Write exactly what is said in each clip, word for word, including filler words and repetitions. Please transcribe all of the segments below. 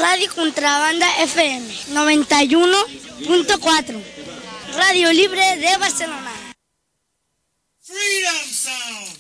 Radio Contrabanda F M noventa y uno punto cuatro. Radio Libre de Barcelona. Freedom Sound.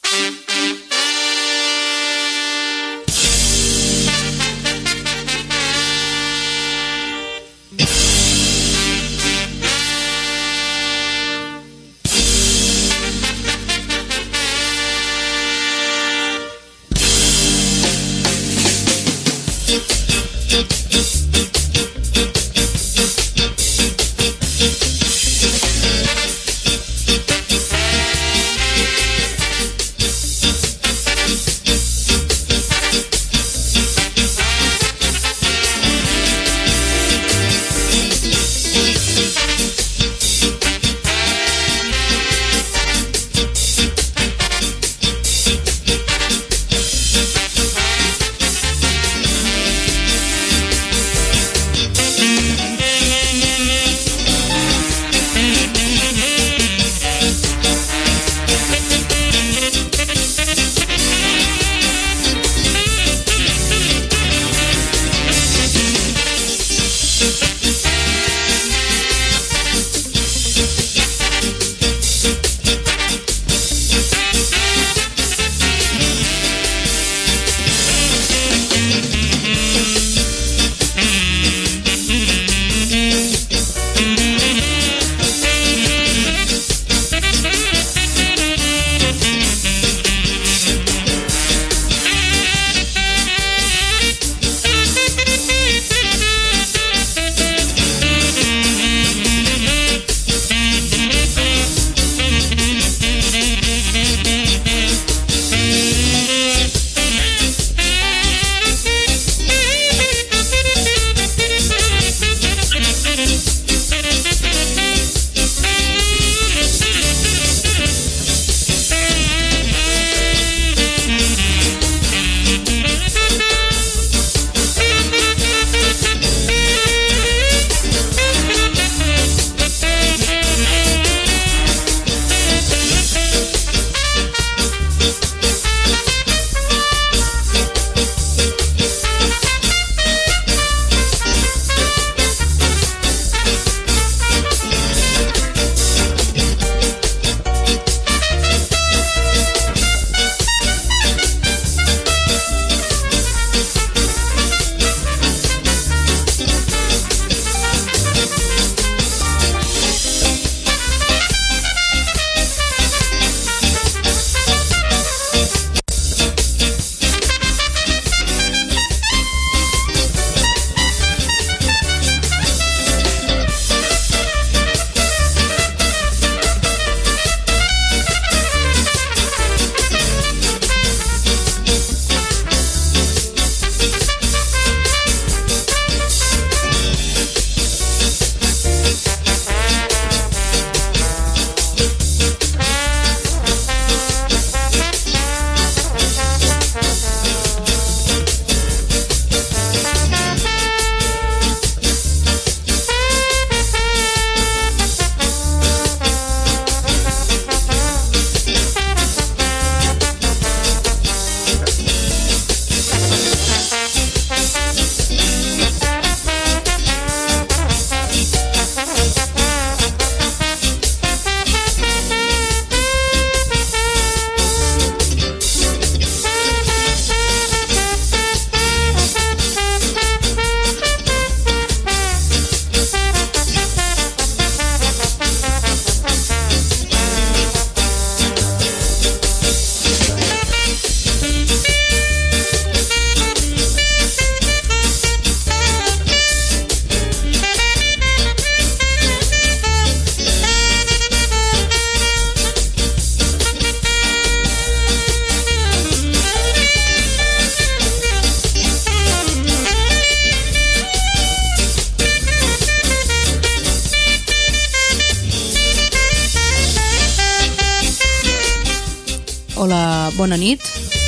Hola, bona nit.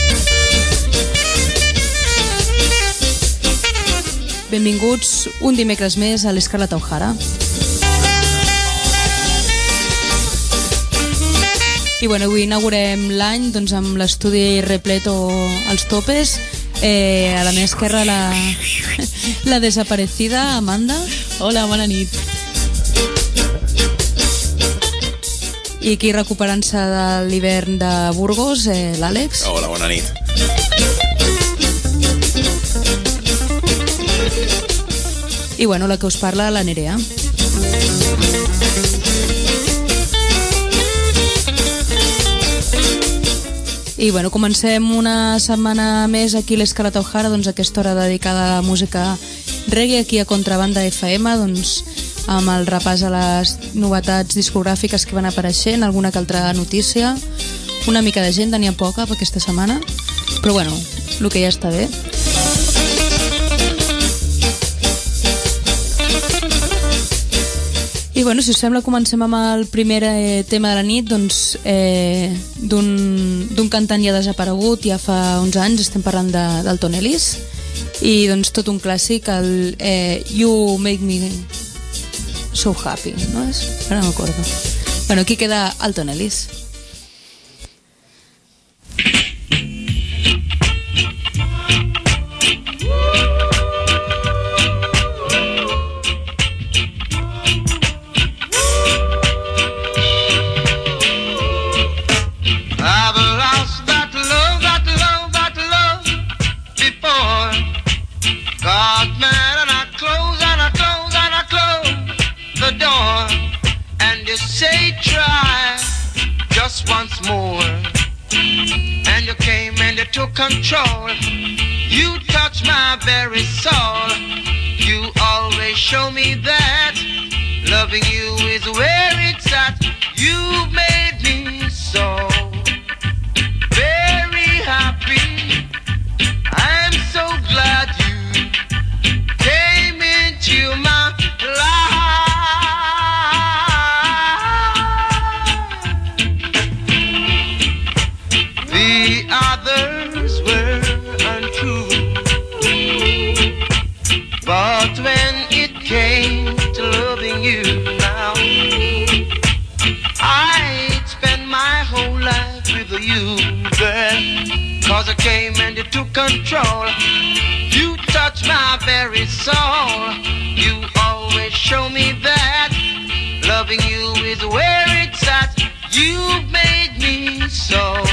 Benvinguts un dimecres més a l'Escarlata O'Hara. I bueno, avui inaugurem l'any doncs, amb l'estudi repleto als topes. Eh, a la meva esquerra la, la desaparecida Amanda. Hola, bona nit. I aquí recuperant-se de l'hivern de Burgos, eh, l'Àlex. Hola, bona nit. I bueno, la que us parla, la Nerea. I bueno, comencem una setmana més aquí a l'Escala O'Hara, doncs aquesta hora dedicada a la música reggae aquí a Contrabanda F M, doncs amb el repàs a les novetats discogràfiques que van apareixent, alguna que altra notícia, una mica d'agenda, n'hi ha poca per aquesta setmana, però bueno, el que ja està bé. I bueno, si us sembla, comencem amb el primer eh, tema de la nit, doncs eh, d'un cantant ja desaparegut, ja fa uns anys, estem parlant de, del Tom Ellis, i doncs tot un clàssic, el eh, You Make Me So Happy, no és? Ara no m'acordo. Bueno, aquí queda el Tom Ellis. Control, you touch my very soul. You always show me that loving you is where it's at. You made me so very happy. I'm so glad you came into my life. The others were untrue, but when it came to loving you now, I'd spend my whole life with you, girl, cause I came and you took control. You touched my very soul. You always show me that loving you is where it's at. You made me so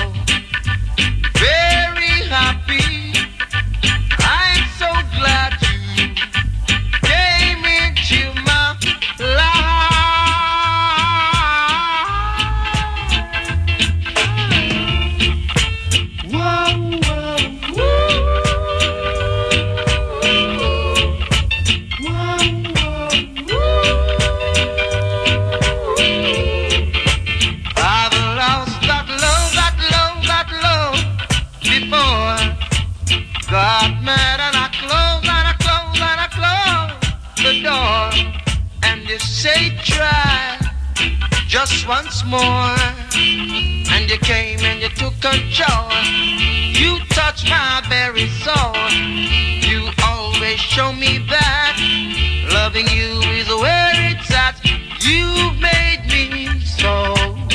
very happy. I'm so glad you came into my life. Whoa, whoa, whoa. Whoa, whoa, whoa. I've lost that love, that love, that love before. Got mad and I closed and I closed and I closed the door. And you say try just once more. And you came and you took control. You touched my very soul. You always show me that loving you is where it's at. You made me so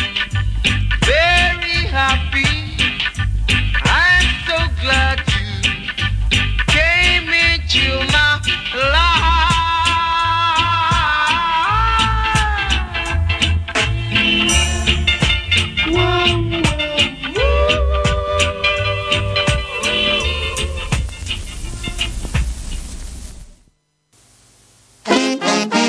very happy. I'm so glad you came into my life. Whoa, whoa, whoa.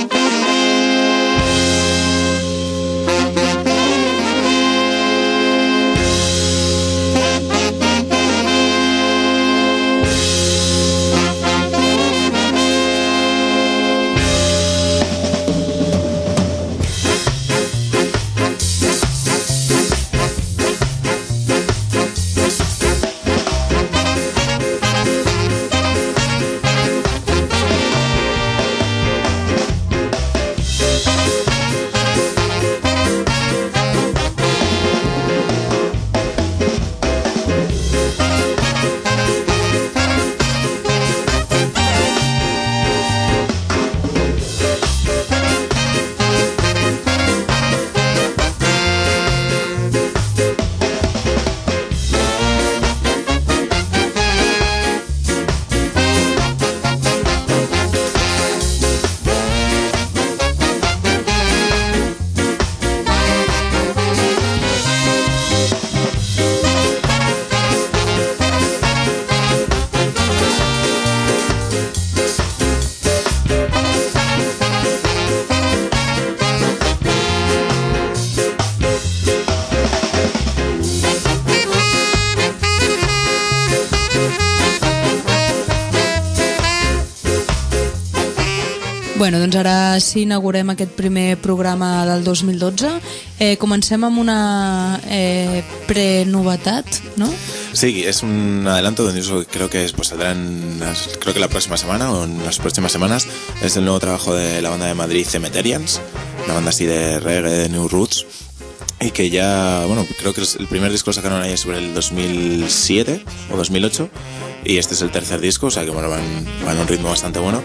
Bueno, doncs ara sí inaugurem aquest primer programa del dos mil dotze. Eh, comencem amb una eh, pre-novetat, ¿no? Sí, es un adelanto donde yo creo que pues, saldrán, creo que la próxima semana o en las próximas semanas. Es el nuevo trabajo de la banda de Madrid, Cemeterians, una banda así de reggae, de New Roots, y que ya, bueno, creo que el primer disco lo sacaron ahí sobre el dos mil siete o dos mil ocho, y este es el tercer disco, o sea que bueno, van, van a un ritmo bastante bueno.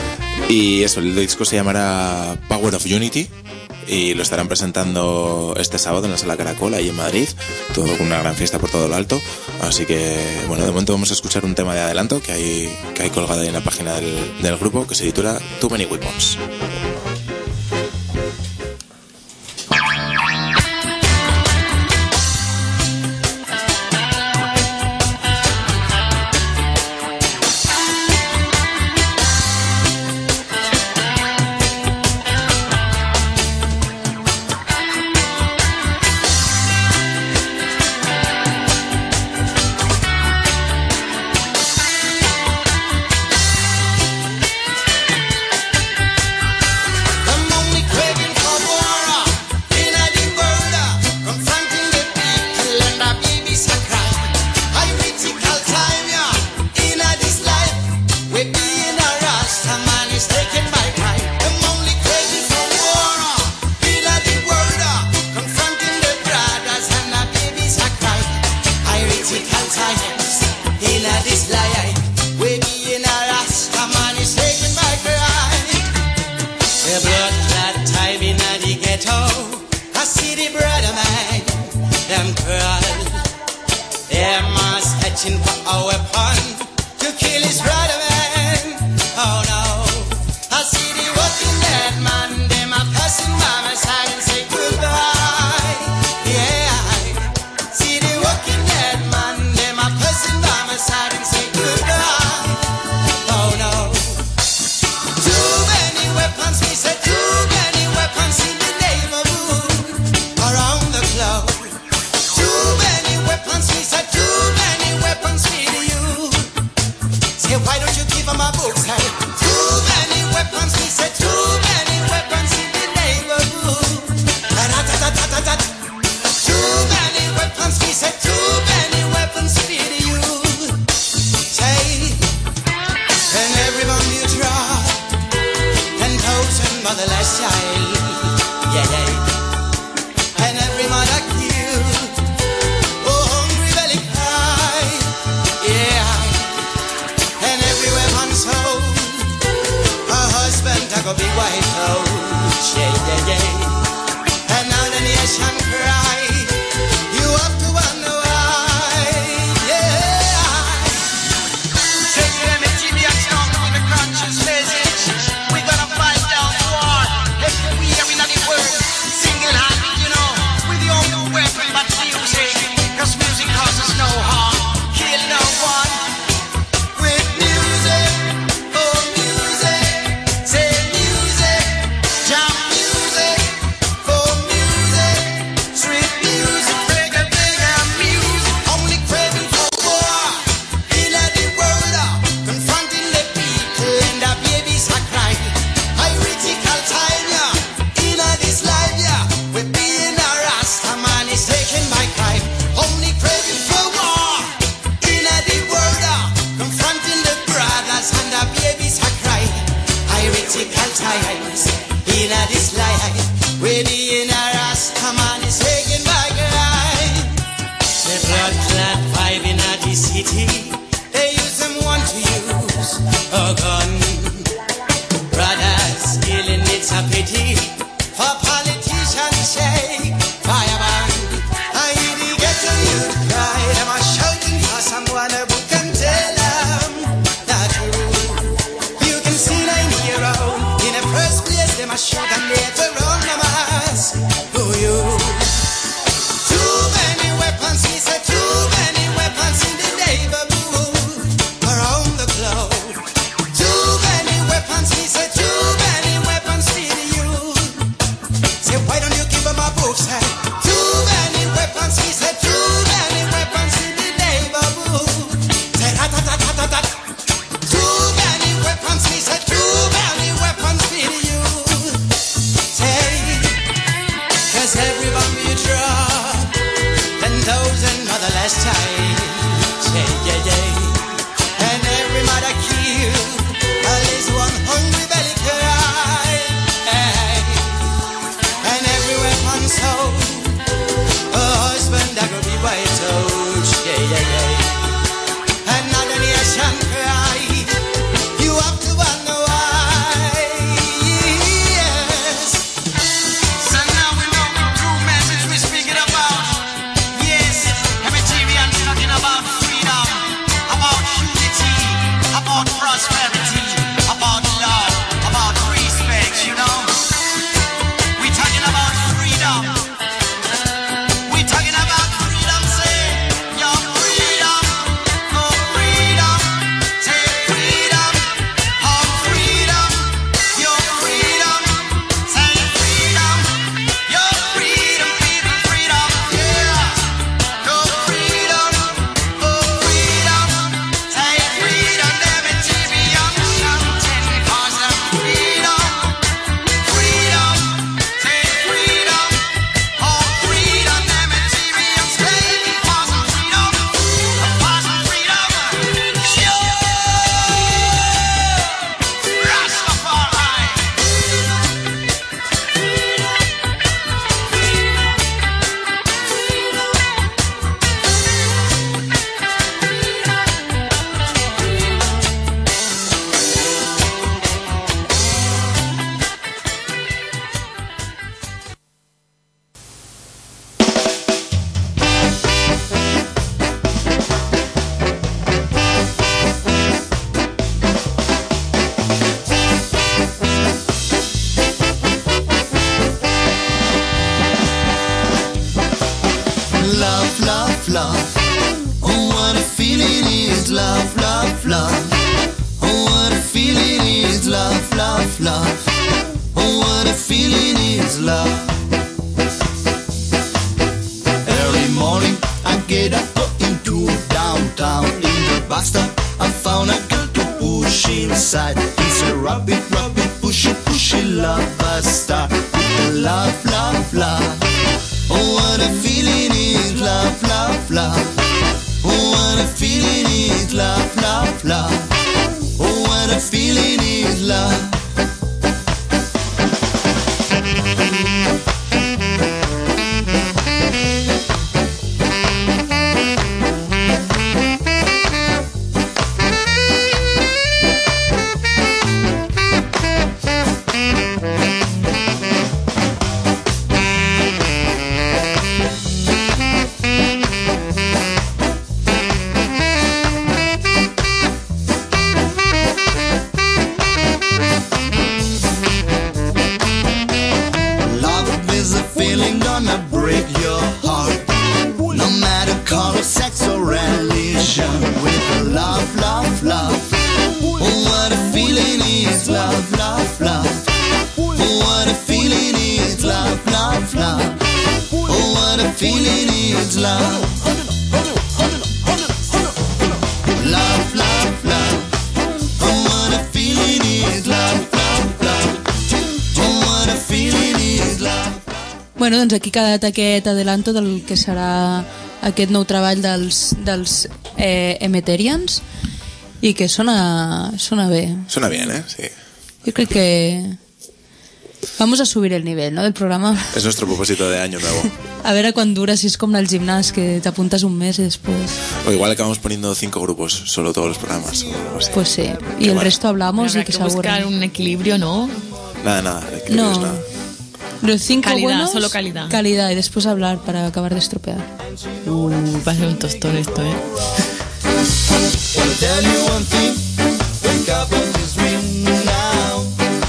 Y eso, el disco se llamará Power of Unity y lo estarán presentando este sábado en la Sala Caracol, ahí en Madrid, todo con una gran fiesta por todo lo alto. Así que, bueno, de momento vamos a escuchar un tema de adelanto que hay, que hay colgado ahí en la página del, del grupo, que se titula Too Many Weapons. Too many weapons, he said, too many weapons, rub it, rub it, push it, push it, lover star. Love, love, love. Oh, what a feeling is love, love, love. Oh, what a feeling is love, love, love. Oh, what a feeling is love. Bueno, doncs aquí ha quedat aquest adelanto del que serà aquest nou treball dels, dels eh, Emeterians i que sona, sona bé. Sona bien, ¿eh? Sí. Yo creo que vamos a subir el nivel, ¿no?, del programa. Es nuestro propósito de año nuevo. A ver a cuán dura, si es como el gimnasio, que te apuntas un mes y después... O igual acabamos poniendo cinco grupos, solo todos los programas. O algo así. Pues sí, y Qué el mal. resto hablamos Habrá y que, que se aburran. buscar un equilibrio, ¿no? Nada, nada. el equilibrio es No, nada. los cinco Calidad, buenos... solo calidad. Calidad, y después hablar para acabar de estropear. Uh, va a ser un tostón esto, ¿eh? Tell you one thing, wake up and just ring now.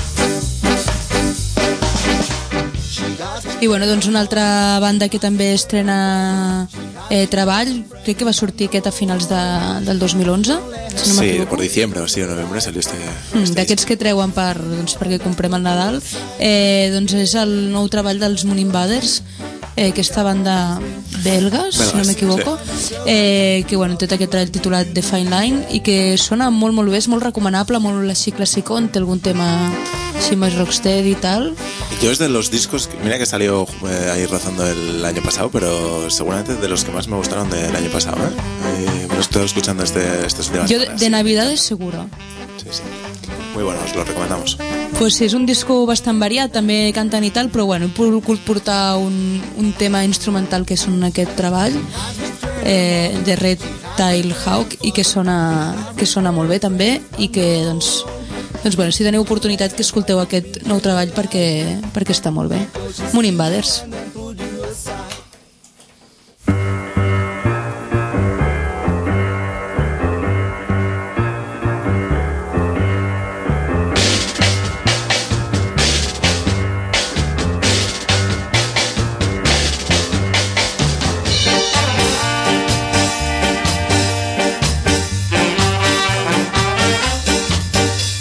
I bueno, doncs una altra banda que també estrena eh, treball, crec que va sortir aquest a finals de, del dos mil onze, si no Sí, m'equivoco. por diciembre o sí, o noviembre salió este... Mm, este d'aquests que treuen per, doncs, perquè comprem el Nadal, eh, doncs és el nou treball dels Moon Invaders, eh, aquesta banda belgues, si no Belgues, m'equivoco, eh, que bueno, té aquest treball titulat The Fine Line i que sona molt molt bé, és molt recomanable, molt així classicón, té algun tema així més rocksteady i tal. Yo es de los discos, que- mira que salió eh, ahí rozando el año pasado, pero seguramente de los que más me gustaron del año pasado, ¿eh? Eh, me lo estoy escuchando este, estas últimas Jo de, semanas. de Navidades seguro. Sí, sí. Muy bueno, os lo recomendamos. Pues sí, és un disco bastant variat, també canten i tal, però bueno, he pogut portar un, un tema instrumental que són aquest treball eh, de Red Tail Hawk i que sona, que sona molt bé també i que doncs, doncs bueno, si teniu oportunitat que escolteu aquest nou treball perquè, perquè està molt bé. Moon Invaders.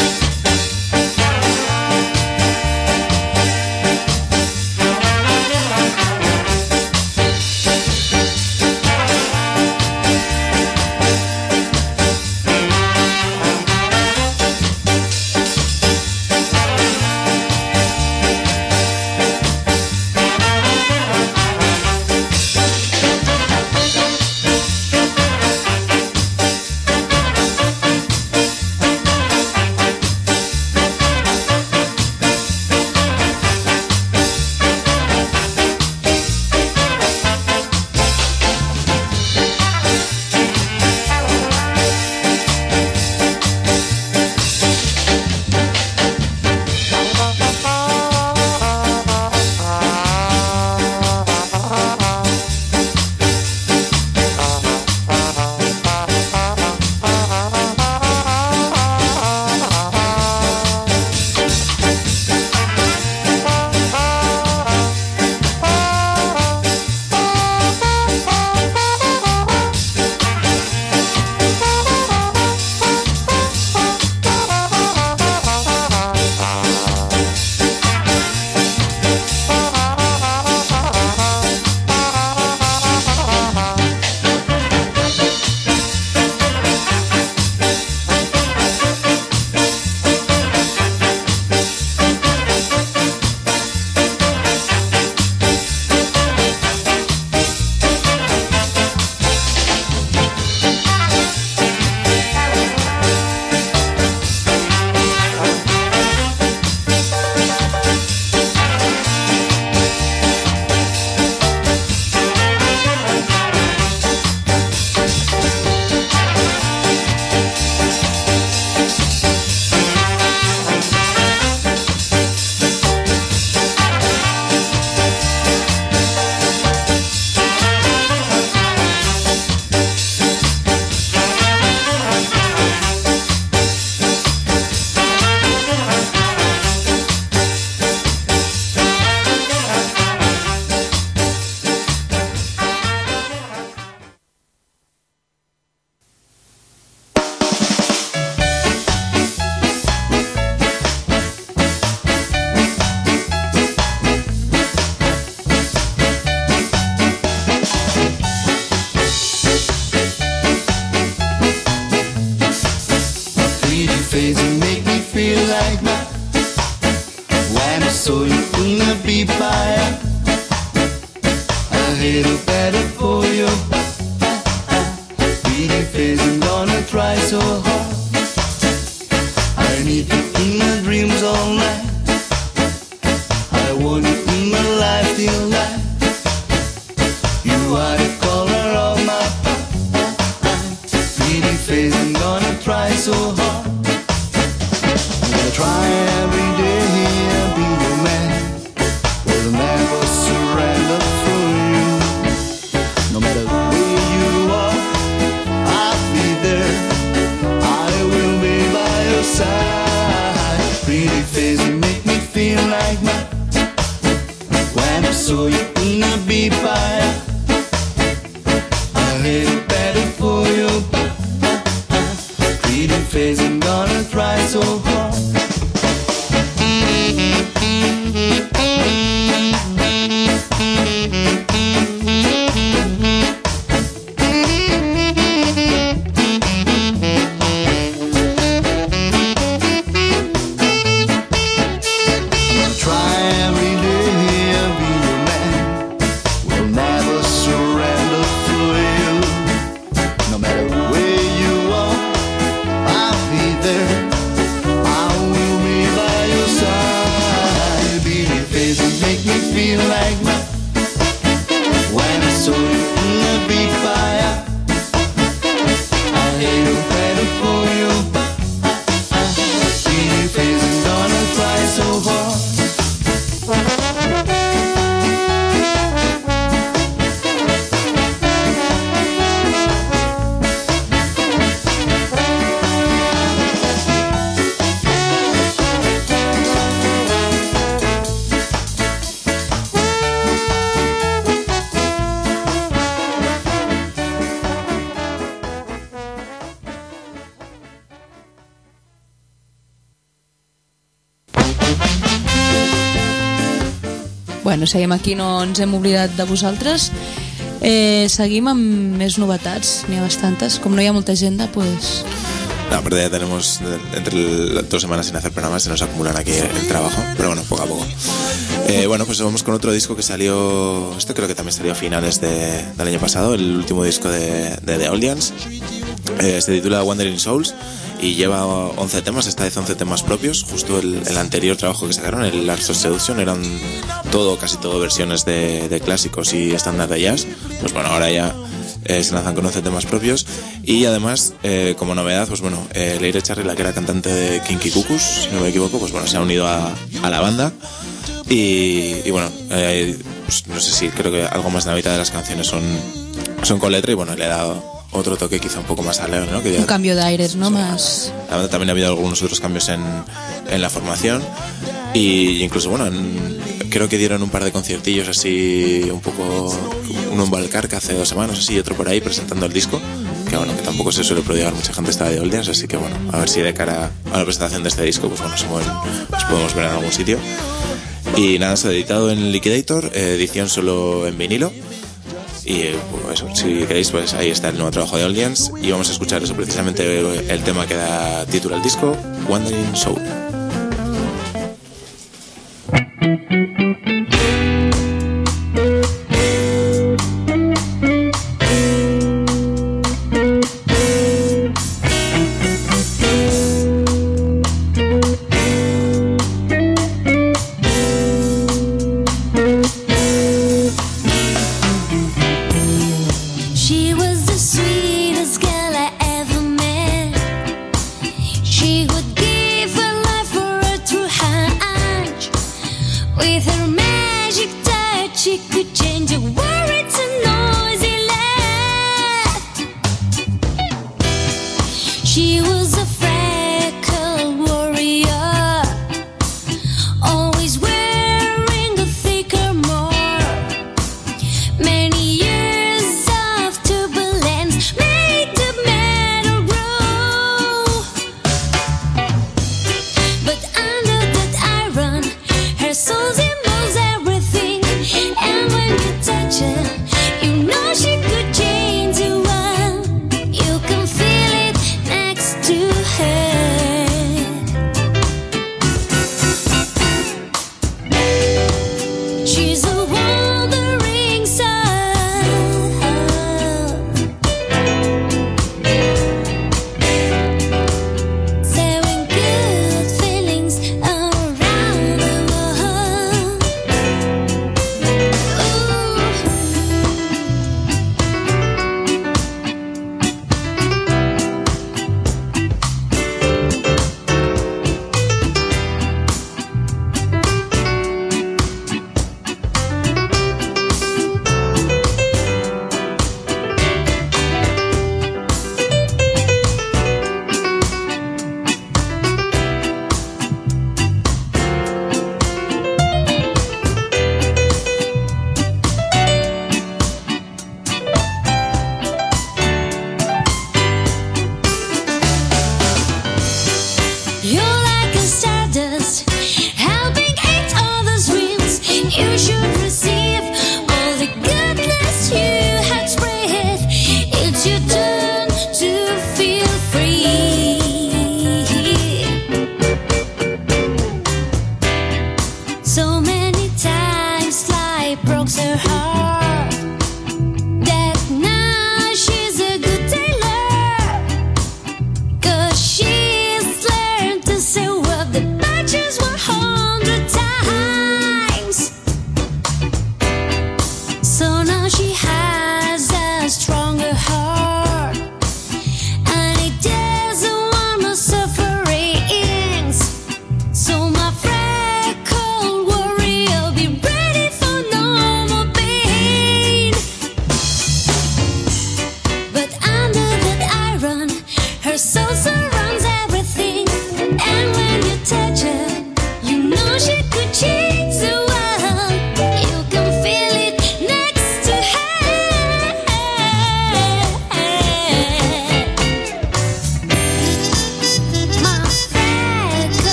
Tell pretty face, you make me feel like my. When I saw you in a beat fire, I hate it better for you. Pretty face, I'm gonna try so hard. Bueno, seguim aquí, no ens hem oblidat de vosaltres. Eh, seguim amb més novetats, n'hi ha bastantes. Com no hi ha molta agenda, pues... No, aparte ya tenemos entre el, dos semanas sin hacer programas, se nos acumulan aquí el trabajo, pero bueno, poco a poco. Eh, bueno, pues vamos con otro disco que salió, esto creo que también salió a finales de, del año pasado, el último disco de, de The Audience. Eh, se titula Wandering Souls y lleva once temas, esta vez once temas propios. Justo el, el anterior trabajo que sacaron, el Arts of Seduction, eran todo, casi todo versiones de, de clásicos y estándar de jazz. Pues bueno, ahora ya eh, se lanzan con once temas propios. Y además, eh, como novedad, pues bueno, eh, Leire Charry, la que era cantante de Kinky Cuckoos, si no me equivoco, pues bueno, se ha unido a, a la banda. Y, y bueno, eh, pues no sé si creo que algo más de la mitad de las canciones son, son con letra y bueno, le he dado otro toque quizá un poco más alegre, ¿no? Que ya, un cambio de aires, ¿no? O sea, más... La banda también ha habido algunos otros cambios en, en la formación y incluso, bueno, en, creo que dieron un par de conciertillos así un poco, uno en Valcarca hace dos semanas así y otro por ahí presentando el disco, que bueno, que tampoco se suele prodigar mucha gente esta de Old Dance, así que bueno, a ver si de cara a la presentación de este disco, pues bueno, nos podemos ver en algún sitio. Y nada, se ha editado en Liquidator, eh, edición solo en vinilo. Y pues, eso, si queréis, pues ahí está el nuevo trabajo de Audience. Y vamos a escuchar eso, precisamente el tema que da título al disco, Wandering Soul. And when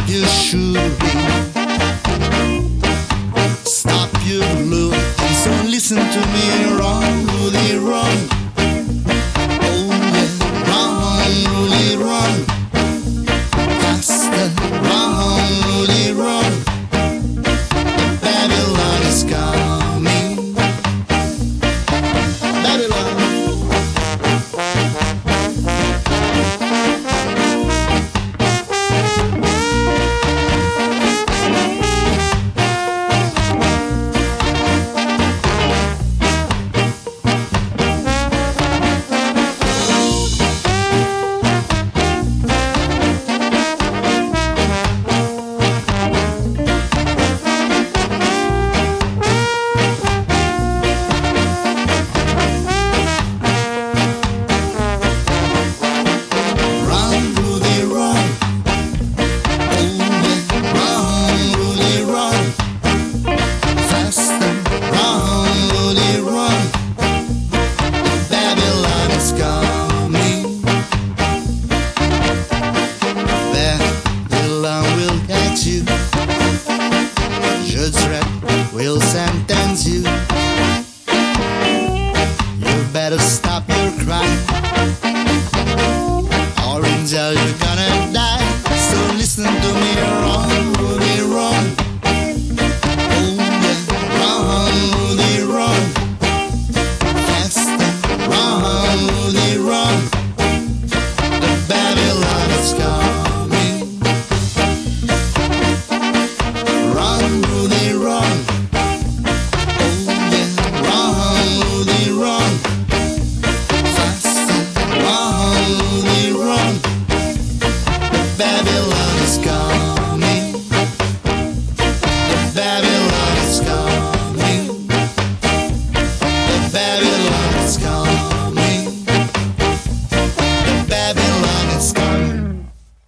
your shooting. Stop your looking, so listen to me. Run, Rudy, run. Oh yeah, run, Rudy, run. Faster, run, Rudy, run. Babylon is coming. Babylon. Run, Rudy, run. Oh yeah, run, Rudy, run. Faster, run, Rudy, run. Babylon is coming. Babylon will catch you. Judge Red will sentence you. You better stop your crying, or in jail you're gonna die. So listen to me, run, Rudy, run. Oh yeah, run, Rudy, run. Faster, run, Rudy, run. The Babylon is coming. Run, Rudy, run. Oh yeah, run, Rudy, run. Faster, run, Rudy, run. The Babylon is coming. The Babylon is coming. The Babylon is coming. The Babylon is coming.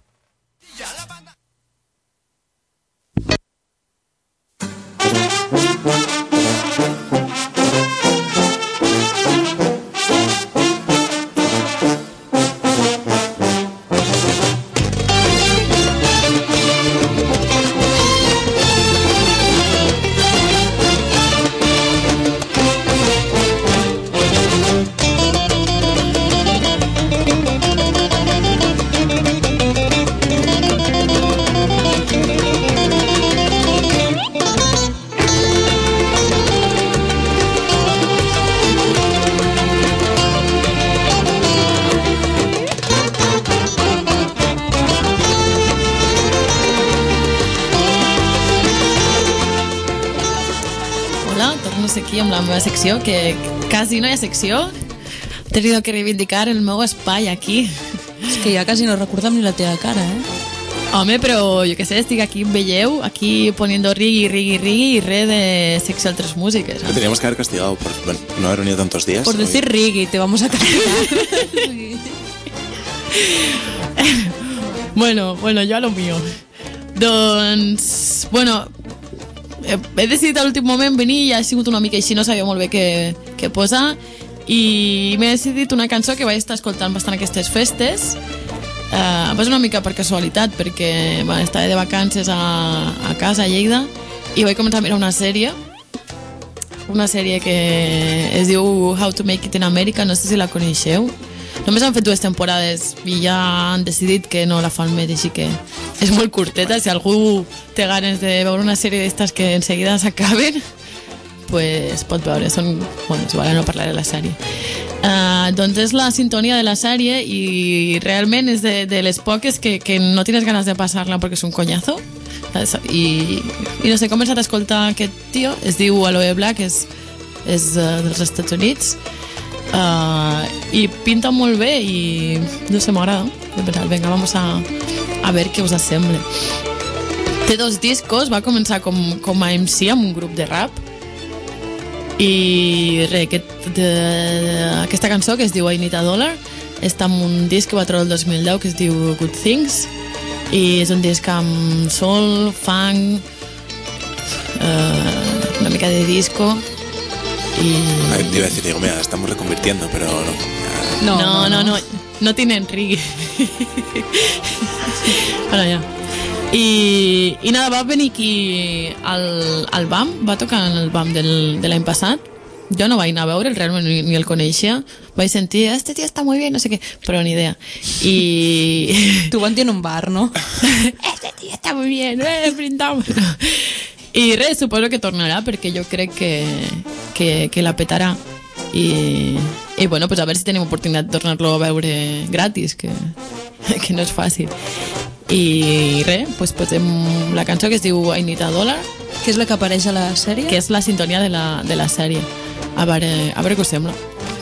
Hola, torno aquí amb la meva secció, que quasi no hi ha secció. He tenido que reivindicar el meu espai aquí. És que ja quasi no recordem ni la teva cara, eh? Home, però jo què sé, estic aquí, em veieu, aquí poniendo rigui, rigui, rigui y re de sexo a tres músiques. Que teníamos que haber castigado por bueno, no haber venido tantos días. Por decir rigui, te vamos a castigar. Bueno, bueno, jo a lo mío. Doncs, bueno, he, he decidit a l'últim moment venir i ha sigut una mica així, no sabia molt bé què, què posar, i m'he decidit una cançó que vaig estar escoltant bastant aquestes festes. Uh, va ser una mica per casualitat, perquè bueno, estava de vacances a, a casa, a Lleida, i vaig començar a mirar una sèrie, una sèrie que es diu How to Make It in America, no sé si la coneixeu. Només han fet dues temporades i ja han decidit que no la fan més, així que és molt curteta. Si algú té ganes de veure una sèrie d'estes que en seguida s'acaben, pues pot veure. Són, bueno, si igual no parlaré de la sèrie. Uh, doncs és la sintonia de la sèrie i realment és de, de les poques que, que no tienes ganes de passar-la perquè és un conyazo. I, i no sé, he començat a escoltar aquest tio, es diu Aloe Black, és, és uh, dels Estats Units. Uh, i pinta molt bé i no sé, m'agrada. He pensat, vinga, vamos a, a ver què us sembla. Té dos discos, va començar com, com a M C amb un grup de rap i re, aquest, de, aquesta cançó que es diu I Need a Dollar està en un disc que va treure el dos mil deu que es diu Good Things i és un disc amb soul, funk, uh, una mica de disco y... Ay, te iba a decir, digo, mira, estamos reconvirtiendo, pero no. No, no, no, no, no tienen reggae. Bueno, ya. I, i nada, va venir aquí al, al B A M, va tocar en el B A M del, de l'any passat. Jo no vaig anar a veure'l, realment ni, ni el coneixia. Vaig sentir, este tío está muy bien, no sé què, però ni idea. I... Tu van dir en un bar, no? Este tío está muy bien, eh, brindamos. I res, suposo que tornarà, perquè jo crec que, que, que la petarà. I, i bueno, pues a veure si tenim oportunitat de tornar-lo a veure gratis, que, que no és fàcil. I res, pues posem la cançó que es diu I Need a Dollar, Que és la que apareix a la sèrie? que és la sintonia de la, de la sèrie. A veure, a veure què us sembla.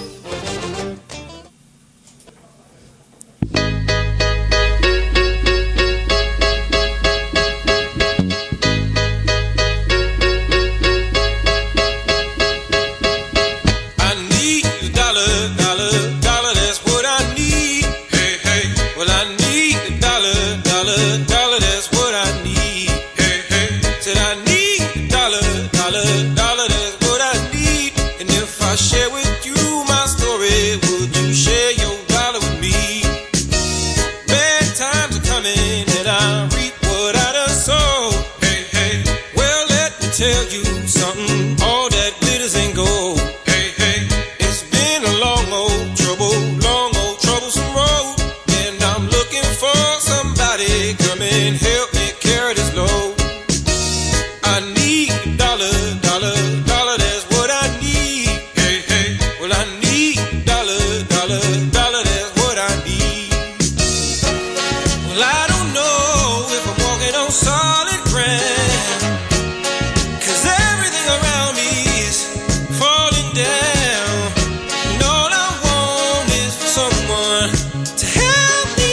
I need a dollar, dollar, dollar, that's what I need. Hey, hey, well I need a dollar, dollar, dollar, that's what I need. Hey, hey, said I need a dollar, dollar, dollar, that's what I need. And if I share with you my story, would you share your dollar with me? Bad times are coming and I reap what I done sow. Hey, hey, well let me tell you something, all that glitters ain't gold. Hey, hey, it's been a long old trouble, long old troublesome road. And I'm looking for somebody come and help me carry this load. I need a dollar, dollar, dollar, that's what I need. Hey, hey, well I need a dollar, dollar, dollar, that's what I need. Well I don't know if I'm walking on solid ground, 'cause everything around me is falling down. And all I want is for someone to help me.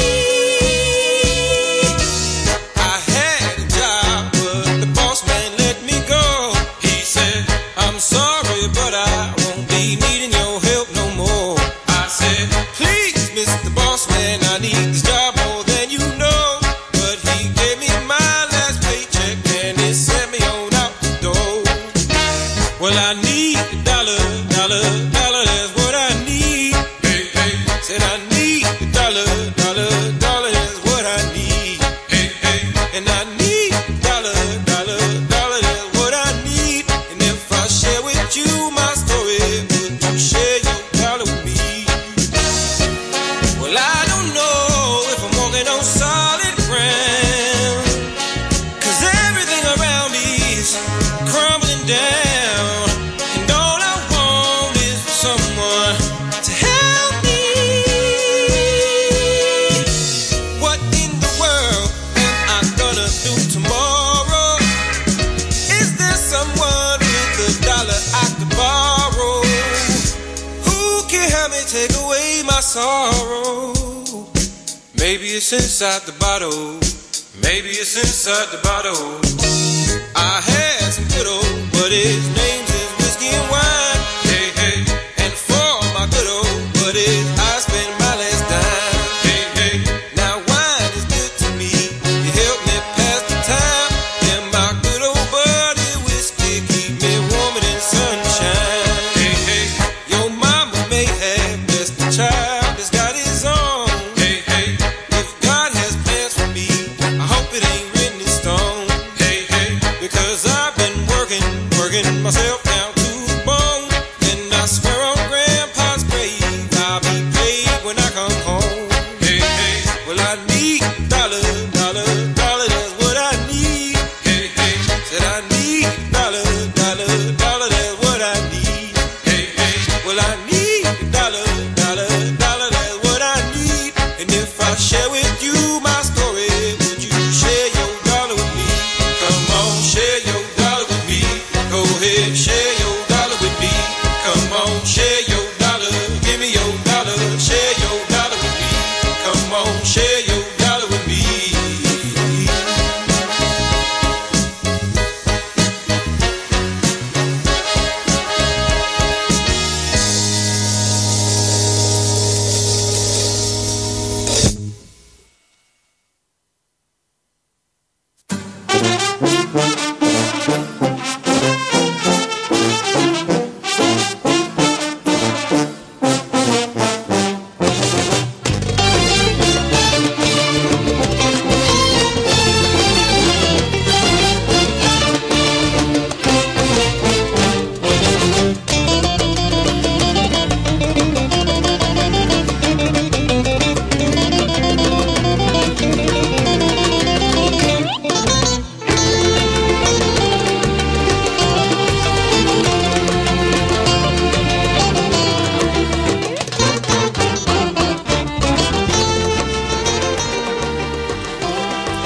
I had a job, but the boss man let me go. He said, I'm sorry, but I won't be needing your help no more. I said, please, Mister Boss Man, I need this job more than you know. But he gave me my last paycheck and he sent me on out the door. Well, I need a dollar, dollar, dollar, that's what I need. Hey, hey, said I need a dollar, dollar, dollar, that's what I need. Hey, hey, and I need a dollar, dollar, dollar, that's what I need. And if I share with you my story, would you share your dollar with me? Well, I don't know if I'm walking on solid ground, 'cause everything around me is crumbling down. And all I want is for someone to help me. What in the world am I gonna do tomorrow? Is there someone with a dollar I could borrow? Who can help me take away my sorrow? Maybe it's inside the bottle. Maybe it's inside the bottle. I had some good old buddies, names is whiskey and wine. Hey, hey, and for my good old buddies, I spend my last dime. Hey, hey, now wine is good to me. You help me pass the time. And my good old buddy whiskey keep me warmer than sunshine. Hey, hey, your mama may have blessed the child that's got his own. Hey, hey, if God has plans for me, I hope it ain't written in stone. Hey, hey, because I've been working, working myself down to the bone. And I swear on Grandpa's grave, I'll be paid when I come home. Hey, hey, well I need a dollar, dollar, dollar, that's what I need. Hey, hey, said I need a dollar, dollar, dollar, that's what I need. Hey, hey, well I need a dollar, dollar, dollar, that's what I need. And if I share with you my story, would you share your dollar with me? Come on, share your dollar with me. Go ahead, share your dollar with me. Come on, share your dollar. Give me your dollar. Share your dollar with me. Come on, share your dollar with me.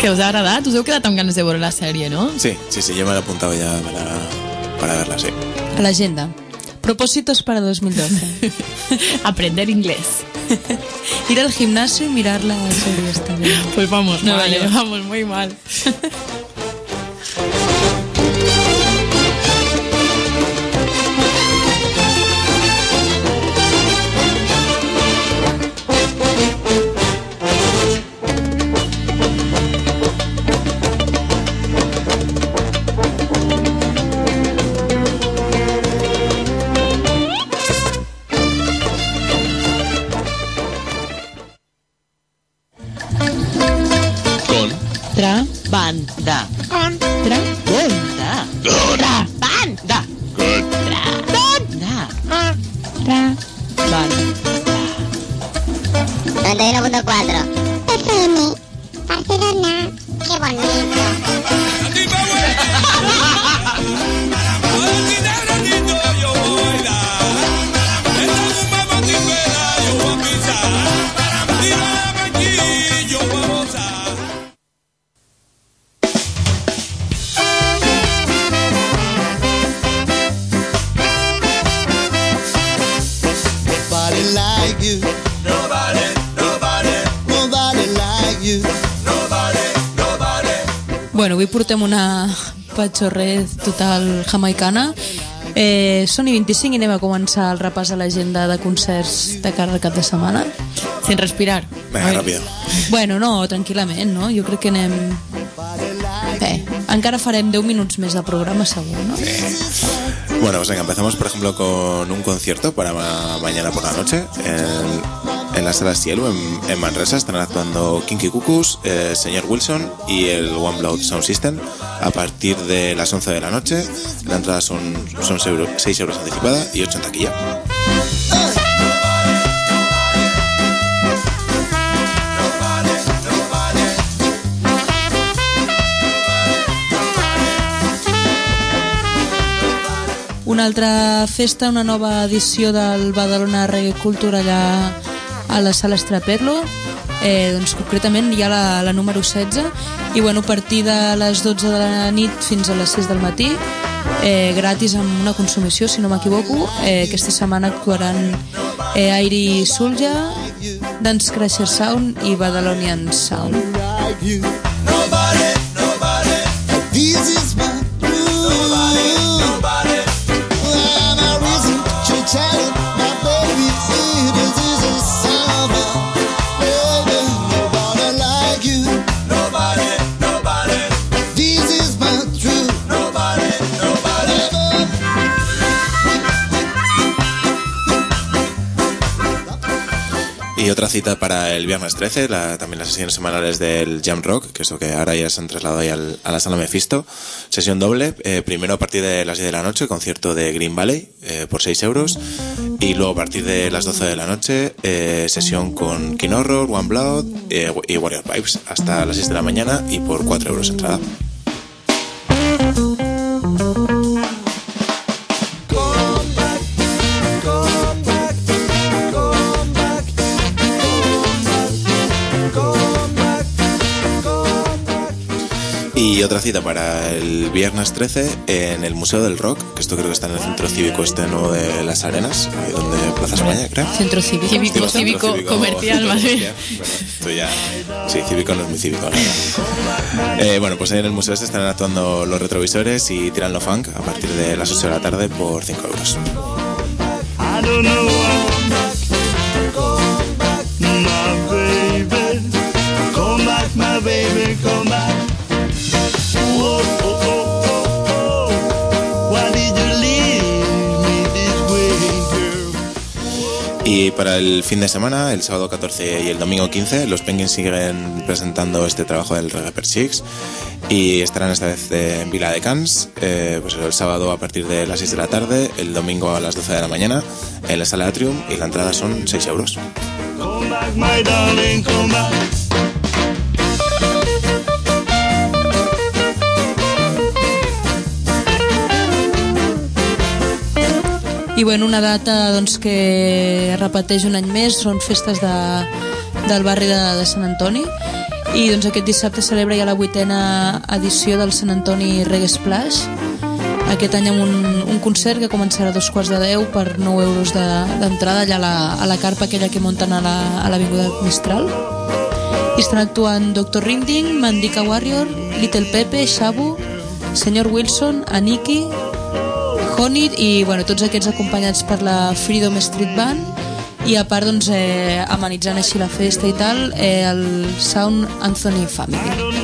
Que us ha agradat? Us heu quedat amb ganes de veure la sèrie, no? Sí, sí, sí, yo me lo he apuntado ya para, para verla, sí. A la agenda. Propósitos para dos mil doce. Aprender inglés. Ir al gimnasio y mirar la serie esta bien. Pues vamos, No, vale, yo. vamos muy mal. Tra, banda. Contra, banda. Tra, banda. Tra, banda. Tra, banda. noventa y uno punto cuatro F M, Barcelona, qué bonito. Nobody like you. Nobody, nobody, nobody like you. Nobody, nobody. Bueno, avui portem una patxorrez total jamaicana. Eh, són i vint-i-cinc i anem a començar el repàs a l'agenda de concerts de cara al cap de setmana. Sin respirar. Venga, rápido. Bueno, no, tranquil·lament, no? Jo crec que anem... Bé, encara farem deu minuts més de programa, segur, no? Bueno, pues venga, empezamos por ejemplo con un concierto para ma- mañana por la noche en, en la sala Cielo en, en Manresa. Están actuando Kinky Cuckoos, eh, Señor Wilson y el One Blood Sound System a partir de las once de la noche. La entrada son, son seis euros anticipada y ocho en taquilla. Una altra festa, una nova edició del Badalona Reggae Culture allà a la sala Estraperlo. Eh, doncs concretament hi ha la, la número setze i bueno, a partir de les dotze de la nit fins a les sis del matí, eh, gratis amb una consumició, si no m'equivoco. Eh, aquesta setmana actuaran eh, Airi Sulja, Dance Crasher Sound i Badalonian Sound. Like you. Nobody, nobody. This is my nobody, nobody. I'm a reason to tell it, my baby. See, this is a summer. Baby, nobody like you. Nobody, nobody. This is my truth. Nobody, nobody. Y otra cita para el viernes trece, la, también las sesiones semanales del Jam Rock, que es lo que ahora ya se han trasladado ahí al, a la sala Mephisto. Sesión doble, eh, primero a partir de las diez de la noche, concierto de Green Valley eh, por seis euros. Y luego a partir de las doce de la noche, eh, sesión con King Horror, One Blood eh, y Warrior Pipes hasta las seis de la mañana y por cuatro euros entrada. Y otra cita para el viernes trece en el Museo del Rock, que esto creo que está en el centro cívico este nuevo de Las Arenas, ahí donde Plaza España, creo. Centro Cívico. Cívico, Digo, cívico, centro comercial, centro más bien. comercial. Bueno, esto ya... Sí, cívico no es muy cívico, la verdad. Eh, bueno, pues ahí en el museo este están actuando Los Retrovisores y Tirando Funk a partir de las ocho de la tarde por cinco euros. I don't know why. Come back, my baby. Come back, my baby, come back. Oh, oh, oh, oh, oh. Why did you leave me this way, girl? Y para el fin de semana, el sábado catorce y el domingo quince, los Penguins siguen presentando este trabajo del Reggae Per Six y estarán esta vez en Vila de Cans, eh, pues el sábado a partir de las seis de la tarde, el domingo a las doce de la mañana en la sala Atrium y la entrada son seis euros. Come back, my darling, come back. I bueno, una data doncs, que repeteix un any més, són festes de, del barri de, de Sant Antoni I doncs aquest dissabte celebra ja la vuitena edició del Sant Antoni Reggae Splash, aquest any amb un, un concert que començarà a dos quarts de deu per nou euros d'entrada de, allà a la, a la carpa aquella que munten a l'Avinguda Mistral. I estan actuant doctor Rinding, Mandika Warrior, Little Pepe, Shabu, Senyor Wilson, Aniki, Honey i bueno, tots aquests acompanyats per la Freedom Street Band i a part doncs, eh, amenitzant així la festa i tal, eh, el Sound Anthony Family.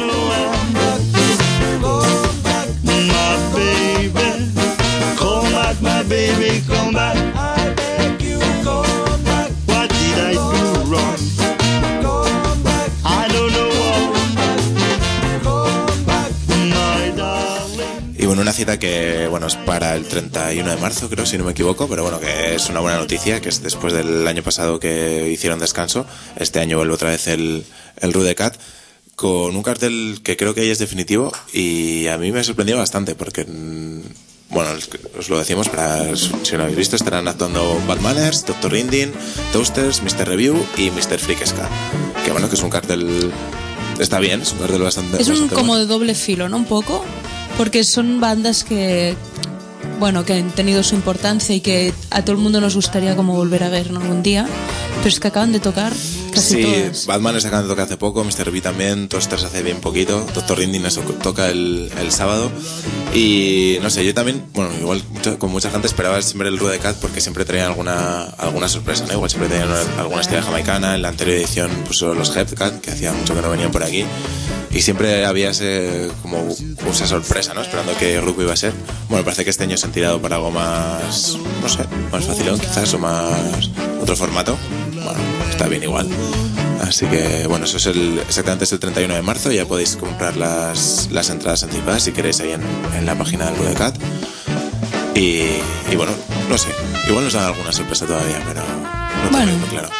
My baby, come back. I beg you, come back. What did I do wrong? Come back. I don't know what. Come back, my darling. Y bueno, una cita que bueno es para el treinta y uno de marzo, creo, si no me equivoco, pero bueno, que es una buena noticia, que es después del año pasado que hicieron descanso. Este año vuelve otra vez el, el Rudecat, con un cartel que creo que ya es definitivo y a mí me ha sorprendido bastante porque... Bueno, os lo decimos, para, si no lo habéis visto, estarán actuando Bad Manners, doctor Rinding, Toasters, mister Review y mister Freakeska. Que bueno, que es un cartel... Está bien, es un cartel bastante... Es un bastante como bueno. de doble filo, ¿no? Un poco, porque son bandas que... Bueno, que han tenido su importancia y que a todo el mundo nos gustaría como volver a ver, ¿no? Algún día, pero es que acaban de tocar casi sí, todas. Sí, Batman se acaban de tocar hace poco, mister B también, Toasters hace bien poquito, doctor Rinding eso toca el, el sábado y no sé, yo también, bueno, igual mucho, con mucha gente esperaba siempre el Rudecat porque siempre traían alguna alguna sorpresa, ¿no? Igual siempre tenían alguna estrella jamaicana, en la anterior edición puso los Hepcat, que hacía mucho que no venían por aquí. Y siempre había ese, como esa sorpresa, ¿no? Esperando qué grupo iba a ser. Bueno, parece que este año se han tirado para algo más, no sé, más facilón quizás, o más otro formato. Bueno, está bien igual. Así que, bueno, eso es el, exactamente es el treinta y uno de marzo. Ya podéis comprar las, las entradas anticipadas si queréis ahí en, en la página del Rudecat. Y, y bueno, no sé, igual nos dan alguna sorpresa todavía, pero no tengo bueno. muy claro.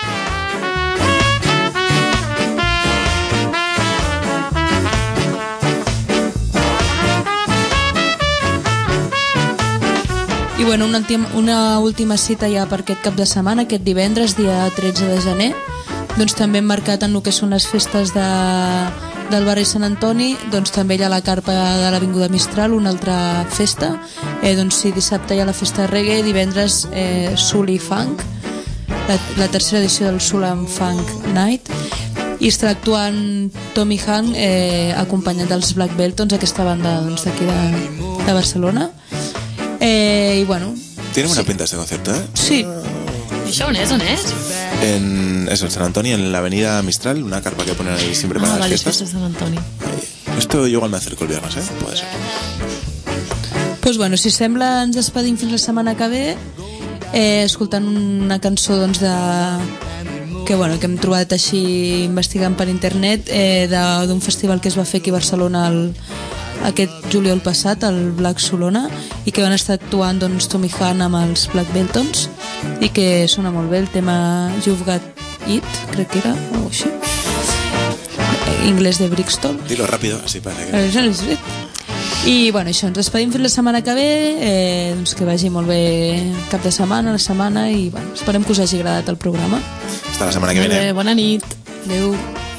I bueno, una, una última cita ja per aquest cap de setmana, aquest divendres, dia tretze de gener, doncs també emmarcat en el que són les festes de, del barri Sant Antoni, doncs també hi ha la carpa de l'Avinguda Mistral, una altra festa. Eh, doncs sí, dissabte hi ha la festa de reggae, divendres eh, Soul i Funk, la, la tercera edició del Soul and Funk Night, i estarà actuant Tommy Hahn eh, acompanyat dels Black Beltons, aquesta banda doncs, d'aquí de, de Barcelona. Eh, y bueno, tiene buena sí. pinta este concierto, ¿eh? Sí. ¿Y això on és? On és? En, eso, en San Antonio, en la avenida Mistral, una carpa que ponen ahí siempre para ah, las vale, fiestas. de Sant Antoni. Ahí. Esto yo igual me acerco el viernes, ¿eh? Puede ser. Pues bueno, si sembla ens despedim fins la setmana que ve, eh, escoltant una cançó doncs de... que, bueno, que hem trobat així investigant per internet, eh, d'un festival que es va fer aquí a Barcelona el, aquest juliol passat, el Black Solona, i que van estar actuant doncs, Tommy Hahn amb els Black Beltons i que sona molt bé el tema You've Got It, crec que era o així, inglès de Brixton. Dilo rápido, así para que... I bueno, això, ens despedim fins la setmana que ve, eh, doncs que vagi molt bé cap de setmana, la setmana, i bueno, esperem que us hagi agradat el programa. Hasta la setmana que viene. Bé, bona nit. Adéu.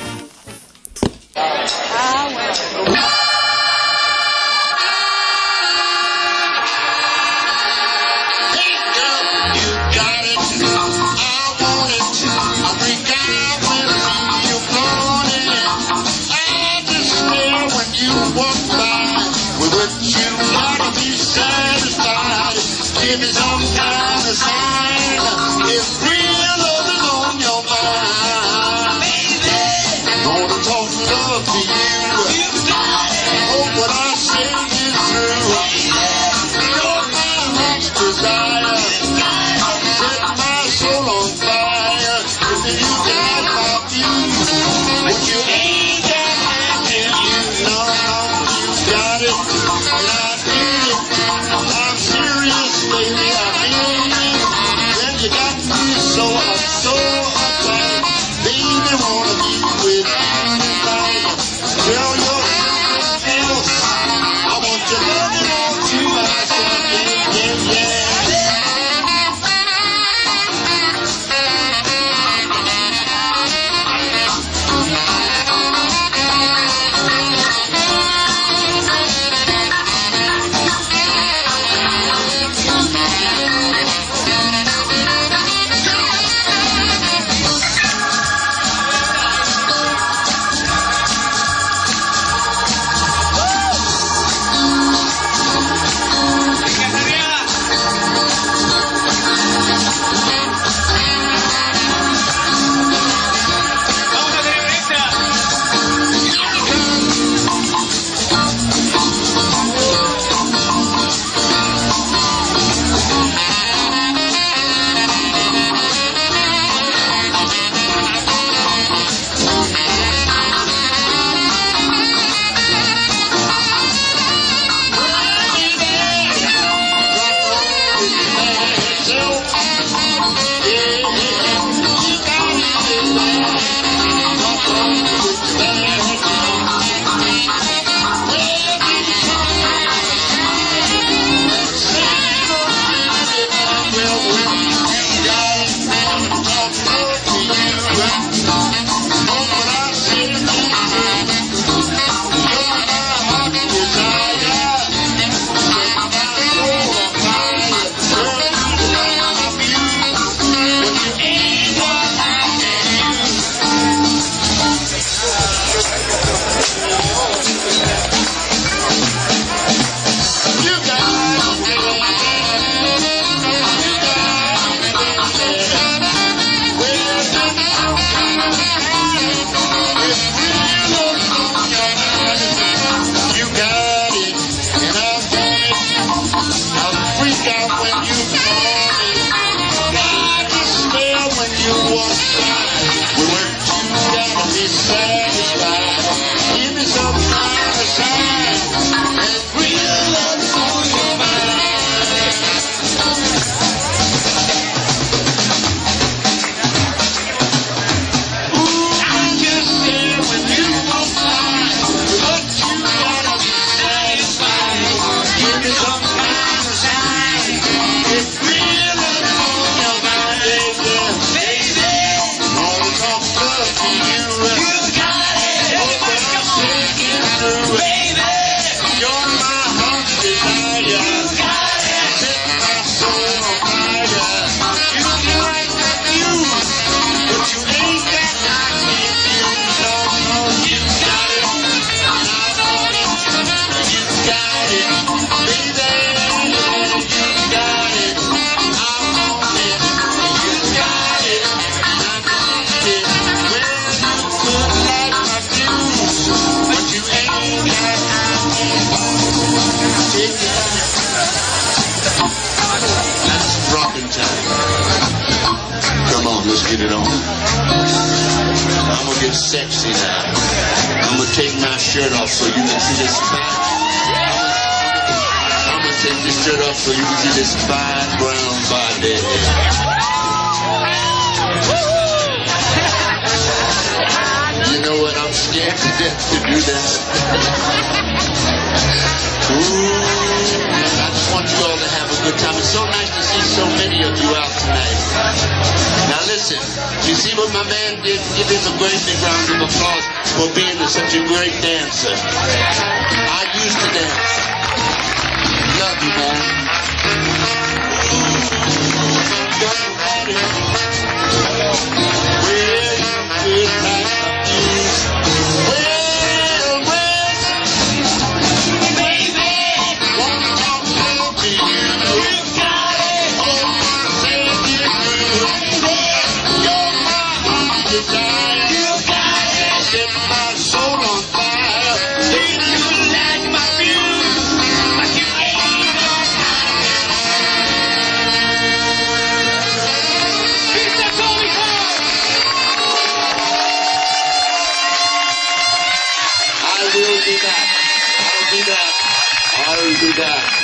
Give me some kind of sign if real love is on your mind, baby. shirt off so you can see this fine. I'm gonna take this shirt off so you can see this fine brown body. You know what? I'm scared to death to do that. Ooh, I just want you all to have a good time. It's so nice to see so many of you out tonight. Now listen, you see what my man did? Give him a great big round of applause for being such a great dancer. I used to dance. Love you, man. I'll do that.